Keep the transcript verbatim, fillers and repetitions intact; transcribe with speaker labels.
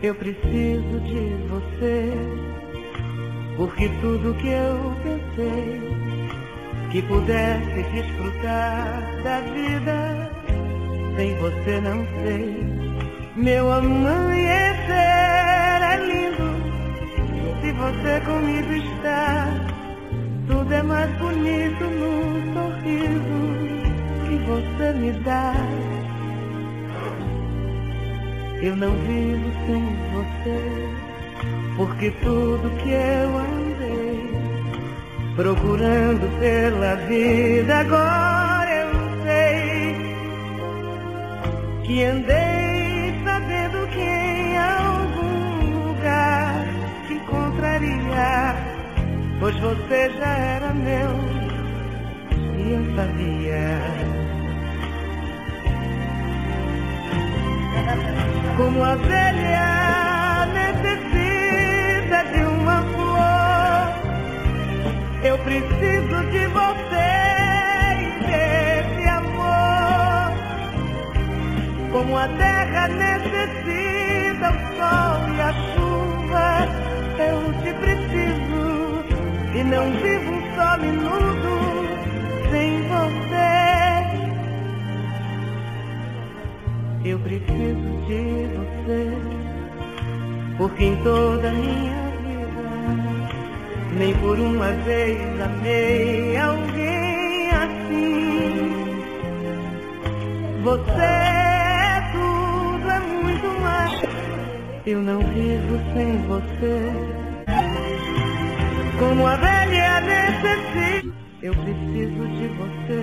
Speaker 1: Eu preciso de você, porque tudo que eu pensei que pudesse desfrutar da vida, sem você não sei. Meu amanhecer é lindo, se você comigo está. Tudo é mais bonito no sorriso que você me dá. Eu não vivo sem você, porque tudo que eu andei procurando pela vida, agora eu sei que andei sabendo que em algum lugar te encontraria, pois você já era meu e eu sabia. Como a velha necessita de uma flor, eu preciso de você e desse amor. Como a terra necessita o sol e a chuva, eu te preciso e não vivo um só minuto sem você. Eu preciso de você, porque em toda a minha vida nem por uma vez amei alguém assim. Você é tudo, é muito mais. Eu não vivo sem você. Como a velha necessita, eu preciso de você.